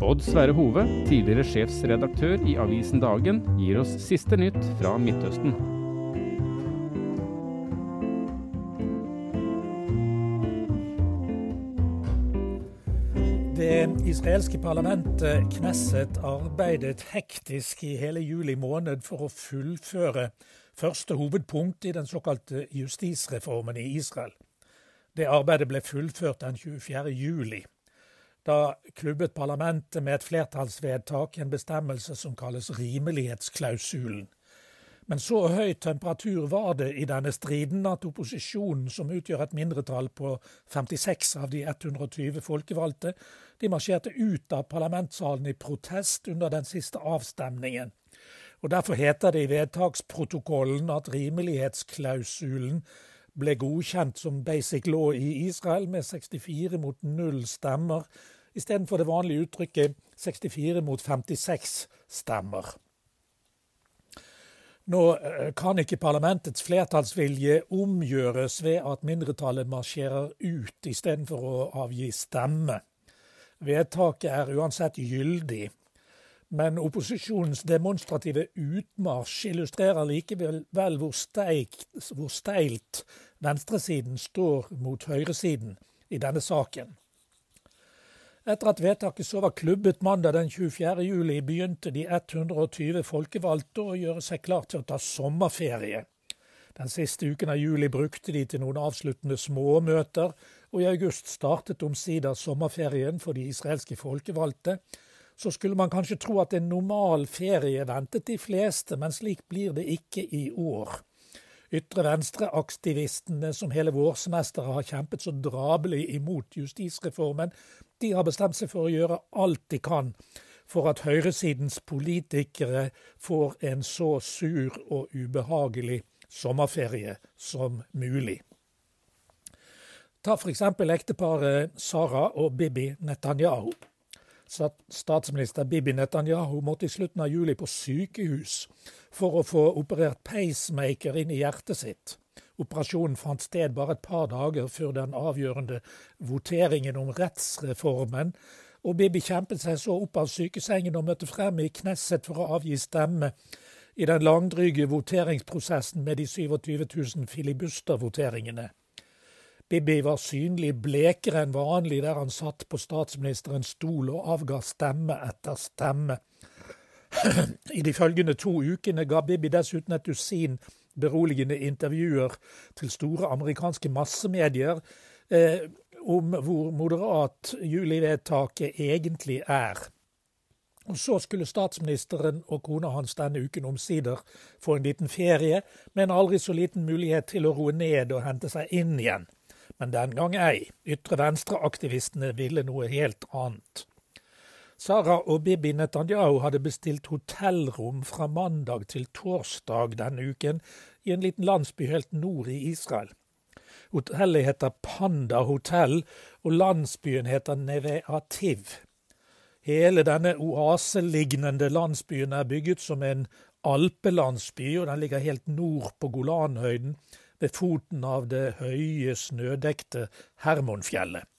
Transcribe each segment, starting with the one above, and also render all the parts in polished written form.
Odd Sverre Hove, tidligere sjefsredaktør i avisen Dagen, gir oss siste nytt fra Midtøsten. Det israelske parlamentet Knesset arbeidet hektisk i hele juli måned for å fullføre første hovedpunkt i den såkalte justisreformen i Israel. Det arbeidet ble fullført den 24. juli. Da klubbet parlamentet med et flertallsvedtak en bestemmelse som kalles rimelighetsklausulen. Men så høy temperatur var det i denne striden at opposisjonen, som utgjør et mindretall på 56 av de 120 folkevalgte, de marsjerte ut av parlamentssalen i protest under den siste avstemningen. Og derfor heter det i vedtaksprotokollen at rimelighetsklausulen ble godkjent som basic law i Israel med 64 mot 0 stemmer, i stedet for det vanlige uttrykket 64 mot 56 stemmer. Nå kan ikke parlamentets flertallsvilje omgjøres ved at mindretallet marsjerer ut i stedet for å avgi stemme. Vedtaket er uansett gyldig, men opposisjonens demonstrative utmarsj illustrerer likevel hvor steilt venstresiden står mot høyresiden i denne saken. Etter at vedtaket så var klubbet mandag den 24. juli, begynte de 120 folkevalgte å gjøre seg klar til å ta sommerferie. Den siste uken av juli brukte de til noen avsluttende småmøter, og i august startet omsider sommerferien for de israelske folkevalgte. Så skulle man kanskje tro at en normal ferie ventet de fleste, men slik blir det ikke i år. Ytre venstre-aktivistene som hele vårsemesteret har kjempet så drabelig imot justisreformen, de har bestemt seg for å gjøre alt de kan for at høyresidens politikere får en så sur og ubehagelig sommerferie som mulig. Ta for eksempel ekteparet Sara og Bibi Netanyahu. Statsminister Bibi Netanyahu måtte i slutten av juli på sykehus for å få operert pacemaker inn i hjertet sitt. Operasjonen fant sted bare et par dager før den avgjørende voteringen om rettsreformen, og Bibi kjempet seg så opp av sykesengen og møtte frem i Knesset for å avgi stemme i den langdryge voteringsprosessen med de 27 000 filibustervoteringene. Bibi var synlig blekere enn vanlig der han satt på statsministerens stol og avga stemme etter stemme. I de følgende 2 ukene ga Bibi dessuten et dusin beroligende intervjuer til store amerikanske massemedier om hvor moderat julivedtaket egentlig er. Og så skulle statsministeren og kona hans denne uken omsider få en liten ferie, med en aldri så liten mulighet til å roe ned og hente seg inn igjen. Men den gang ei. Ytre venstre-aktivistene ville noe helt annet. Sara og Bibi Netanyahu hadde bestilt hotellrom fra mandag til torsdag denne uken i en liten landsby helt nord i Israel. Hotellet heter Panda Hotel, og landsbyen heter Neve Ativ. Hele denne oaselignende landsbyen er bygget som en alpelandsby, og den ligger helt nord på Golanhøyden, ved foten av det høye snødekte Hermonfjellet.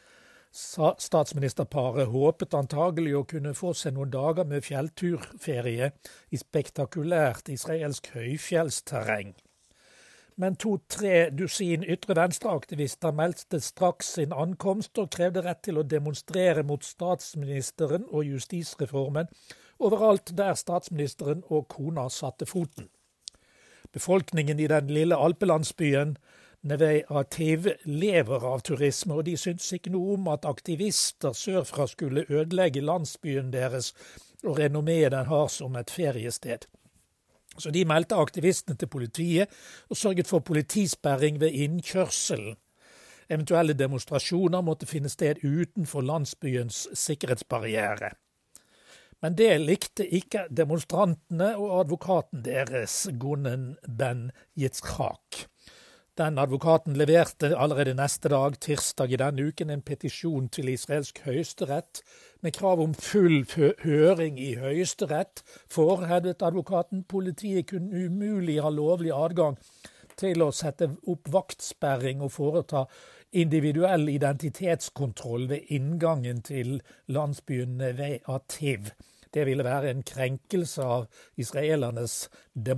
Statsministerparet håpet antagelig å kunne få seg noen dager med fjellturferie i spektakulært israelsk høyfjellsterreng. Men 2-3 dusin ytre venstreaktivister meldte straks sin ankomst og krevde rett til å demonstrere mot statsministeren og justisreformen overalt der statsministeren og kona satte foten. Befolkningen i den lille alpelandsbyen Neve Ativ lever av turisme, og de syntes ikke noe om at aktivister sørfra skulle ødelegge landsbyen deres og renommeet den har som et feriested. Så de meldte aktivistene til politiet og sørget for politisperring ved innkjørselen. Eventuelle demonstrasjoner måtte finne sted utenfor landsbyens sikkerhetsbarriere. Men det likte ikke demonstrantene og advokaten deres, Gonen Ben Yitzchak. Den advokaten leverte allerede neste dag, tirsdag i denne uken, en petisjon til israelsk høyesterett med krav om full høring i høyesterett, for, hevdet advokaten, politiet kunne umulig ha lovlig adgang til å sette opp vaktsperring og foreta individuell identitetskontroll ved inngangen til landsbyen Neve Ativ. Det ville være en krenkelse av israelernes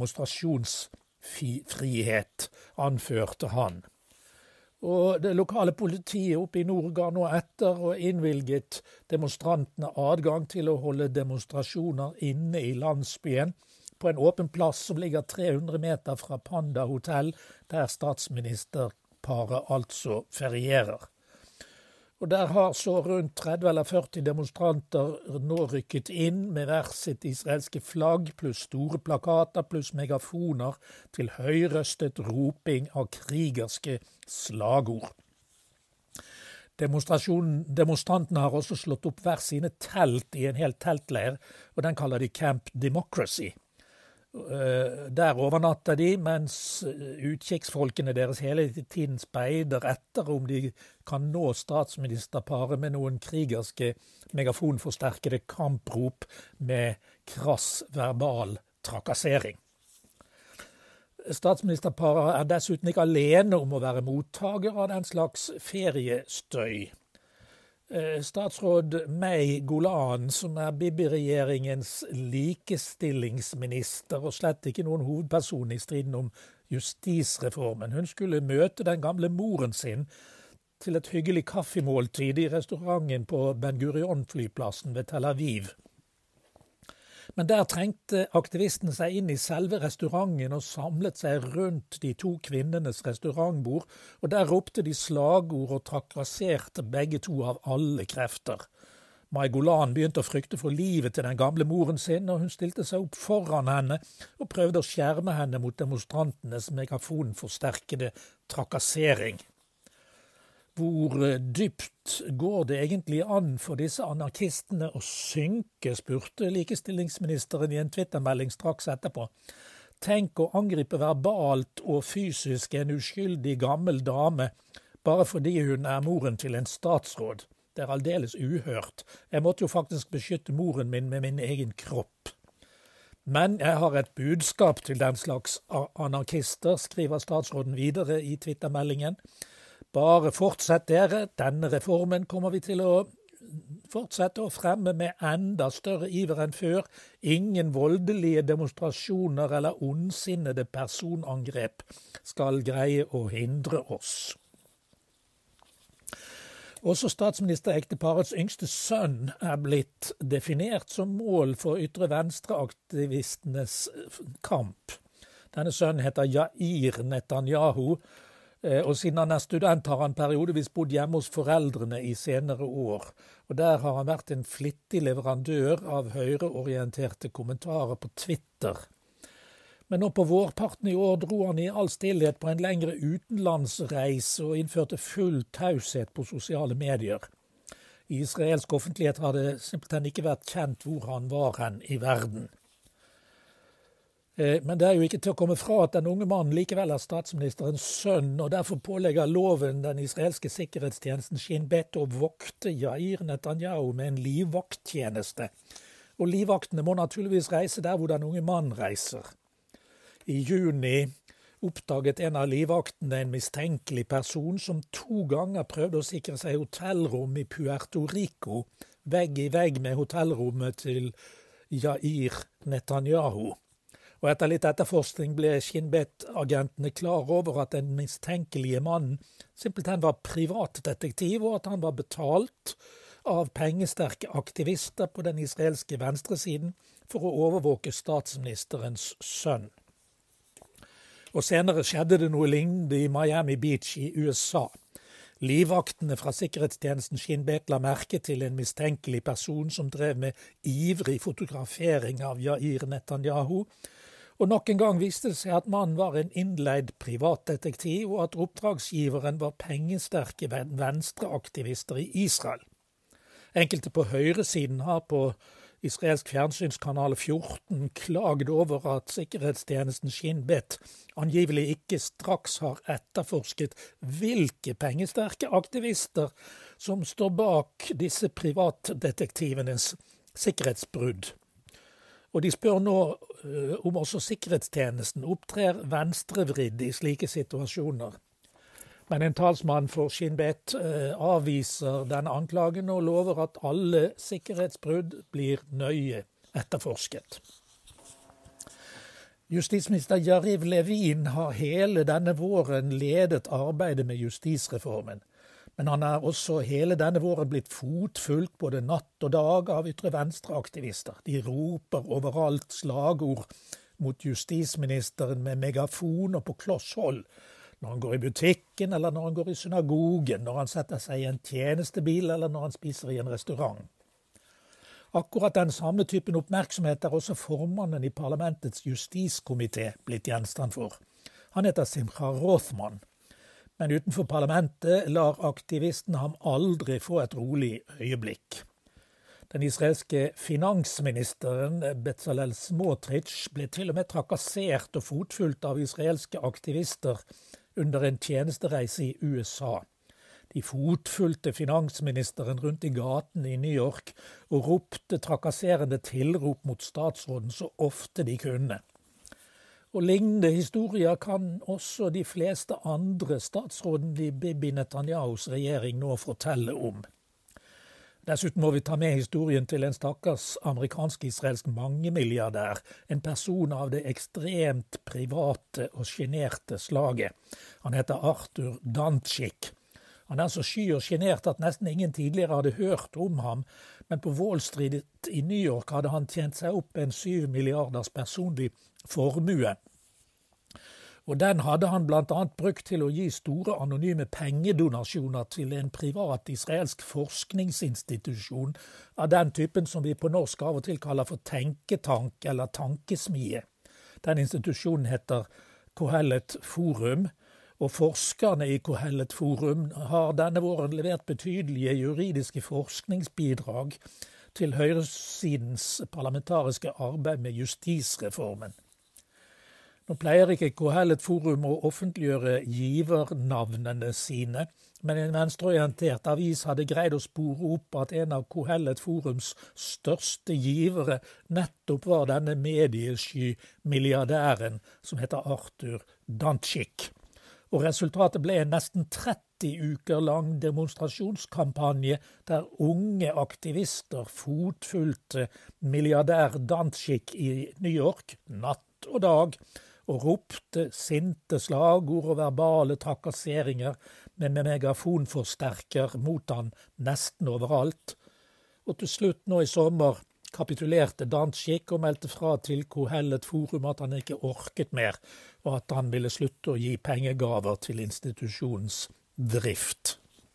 demonstrasjonsfrihet, anførte han. Og det lokale politiet oppe i nord ga nå etter og innvilget demonstrantene adgang til å holde demonstrasjoner inne i landsbyen på en åpen plass som ligger 300 meter fra Panda hotell, der statsministerparet altså ferierer. Og der har så rundt 30 eller 40 demonstranter nå rykket inn med hver sitt israelske flagg, pluss store plakater, pluss megafoner til høyrøstet roping av krigerske slagord. Demonstrantene har også slått opp hver sine telt i en hel teltleir, og den kaller de Camp Democracy. Der overnatter de, mens utkikksfolkene deres hele tiden speider etter om de kan nå statsministerparet med noen krigerske megafonforsterkede kamprop med krass verbal trakassering. Statsministerparet er dessuten ikke alene om å være mottaker av den slags feriestøy. Statsråd Mei Golan, som er Bibi-regjeringens likestillingsminister og slett ikke noen hovedperson i striden om justisreformen, hun skulle møte den gamle moren sin til et hyggelig kaffemåltid i restauranten på Ben Gurion-flyplassen ved Tel Aviv. Men der trengte aktivistene seg inn i selve restauranten og samlet seg rundt de to kvinnenes restaurantbord, og der ropte de slagord og trakasserte begge to av alle krefter. Mai Golan begynte å frykte for livet til den gamle moren sin, og hun stilte seg opp foran henne og prøvde å skjerme henne mot demonstrantenes megafonforsterkede trakassering. Hvor dypt går det egentlig an for disse anarkistene å synke, spurte likestillingsministeren i en Twitter-melding straks etterpå. Tenk å angripe verbalt og fysisk en uskyldig gammel dame, bare fordi hun er moren til en statsråd. Det er aldeles uhørt. Jeg måtte jo faktisk beskytte moren min med min egen kropp. Men jeg har et budskap til den slags anarkister, skriver statsråden videre i Twitter-meldingen. Bare fortsett dere, denne reformen kommer vi til å fortsette å fremme med enda større iver enn før. Ingen voldelige demonstrasjoner eller ondsinnede personangrep skal greie å hindre oss. Også statsministerekteparets yngste sønn er blitt definert som mål for ytre venstre-aktivistenes kamp. Denne sønnen heter Yair Netanyahu, og siden han er student har han periodevis bodd hjemme hos foreldrene i senere år. Og der har han vært en flittig leverandør av høyreorienterte kommentarer på Twitter. Men nå på vårparten i år dro han i all stillhet på en lengre utenlandsreise og innførte full taushet på sosiale medier. I israelsk offentlighet har det simpelthen ikke vært kjent hvor han var hen i verden. Men det er jo ikke til å komme fra at den unge mannen likevel er statsministerens sønn, og derfor pålegger loven den israelske sikkerhetstjenesten Shin Bet å vokte Yair Netanyahu med en livvakttjeneste. Og livvaktene må naturligvis reise der hvor den unge mannen reiser. I juni oppdaget en av livvaktene en mistenkelig person som 2 ganger prøvde å sikre seg hotellrom i Puerto Rico, vegg i vegg med hotellrommet til Yair Netanyahu. Og etter litt etterforskning ble Shin Bet-agentene klar over at den mistenkelige mannen simpelthen var privatdetektiv, og at han var betalt av pengesterke aktivister på den israelske venstresiden for å overvåke statsministerens sønn. Og senere skjedde det noe lignende i Miami Beach i USA. Livvaktene fra sikkerhetstjenesten Shin Bet la merke til en mistenkelig person som drev med ivrig fotografering av Yair Netanyahu, og nok en gang viste det seg at mannen var en innleid privatdetektiv, og at oppdragsgiveren var pengesterke venstreaktivister i Israel. Enkelte på høyresiden har på israelsk fjernsynskanal 14 klagd over at sikkerhetstjenesten Shin Bet angivelig ikke straks har etterforsket hvilke pengesterke aktivister som står bak disse privatdetektivenes sikkerhetsbrudd. Og de spør nå om også sikkerhetstjenesten opptrer venstrevridd i slike situasjoner. Men en talsmann for Shin Bet avviser denne anklagen og lover at alle sikkerhetsbrudd blir nøye etterforsket. Justisminister Yariv Levin har hele denne våren ledet arbeidet med justisreformen. Men han er også hele denne våren blitt fotfulgt både natt og dag av ytre venstre-aktivister. De roper overalt slagord mot justisministeren med megafon og på kloss hold. Når han går i butikken, eller når han går i synagogen, når han setter seg i en tjenestebil, eller når han spiser i en restaurant. Akkurat den samme typen oppmerksomhet er også formannen i parlamentets justiskomité blitt gjenstand for. Han heter Simcha Rothman. Men utenfor parlamentet lar aktivisten ham aldri få et rolig øyeblikk. Den israelske finansministeren Bezalel Smotrich ble til og med trakassert og fotfulgt av israelske aktivister under en tjenestereise i USA. De fotfulgte finansministeren rundt i gaten i New York og ropte trakasserende tilrop mot statsråden så ofte de kunne. Og lignende historier kan også de fleste andre statsråden i Bibi Netanyahus regjering nå fortelle om. Dessuten må vi ta med historien til en stakkars amerikansk-israelsk mangemilliardær, en person av det ekstremt private og sjenerte slaget. Han heter Arthur Dantschik. Han er så sky og sjenert at nesten ingen tidligere hadde hørt om ham, men på Wall Street i New York hadde han tjent seg opp en 7 milliarders personlig formue. Og den hadde han blant annet brukt til å gi store anonyme pengedonasjoner til en privat israelsk forskningsinstitusjon av den typen som vi på norsk av og til kaller for tenketank eller tankesmie. Den institusjonen heter Kohelet Forum, og forskerne i Kohelet Forum har denne våren levert betydelige juridiske forskningsbidrag til høyresidens parlamentariske arbeid med justisreformen. Nå pleier ikke Kohelet Forum å offentliggjøre givernavnene sine, men en venstreorientert avis hadde greid å spore opp at en av Kohelet Forums største givere nettopp var denne mediesky milliardæren som heter Arthur Dantschik. Og resultatet ble en nesten 30 uker lang demonstrasjonskampanje der unge aktivister fotfulgte milliardær Dantschik i New York natt og dag, og ropte sinte slagord og verbale trakasseringer med megafonforsterker mot han nesten overalt. Og til slutt nå i sommer kapitulerte Dantschik og meldte fra til Kohelet Forum at han ikke orket mer, og at han ville slutte å gi pengegaver til institusjonens drift.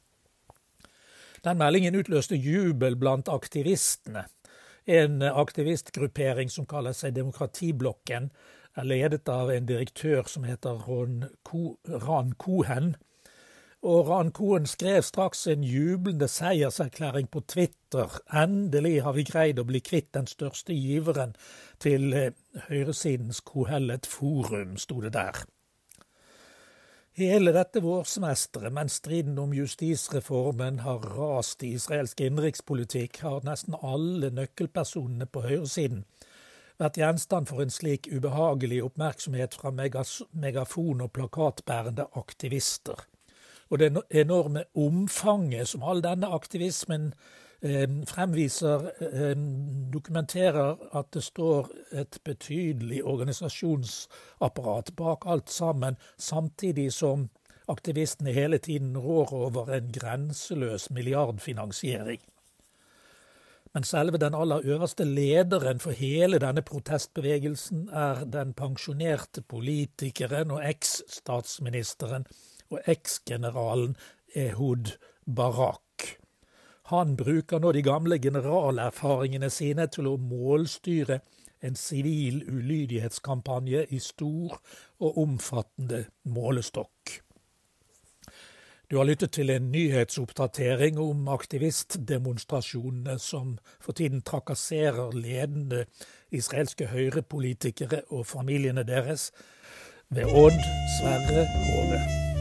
Den meldingen utløste jubel blant aktivistene. En aktivistgruppering som kaller seg Demokratiblokken, er ledet av en direktør som heter Ran Cohen. Og Ran Cohen skrev straks en jublende seierserklæring på Twitter. Endelig har vi greid å bli kvitt den største giveren til høyresidens Kohelet Forum, sto det der. Hele dette vårsemesteret, mens striden om justisreformen har rast i israelsk innenrikspolitikk, har nesten alle nøkkelpersonene på høyresiden vært gjenstand for en slik ubehagelig oppmerksomhet fra megafon- og plakatbærende aktivister. Og det enorme omfanget som all denne aktivismen fremviser, dokumenterer at det står et betydelig organisasjonsapparat bak alt sammen, samtidig som aktivistene hele tiden rår over en grenseløs milliardfinansiering. Men selve den aller øverste lederen for hele denne protestbevegelsen er den pensjonerte politikeren og eks-statsministeren og eks-generalen Ehud Barak. Han bruker nå de gamle generalerfaringene sine til å målstyre en sivil ulydighetskampanje i stor og omfattende målestokk. Du har lyttet til en nyhetsoppdatering om aktivistdemonstrasjonene som for tiden trakasserer ledende israelske høyrepolitikere og familiene deres ved Odd Sverre Hove.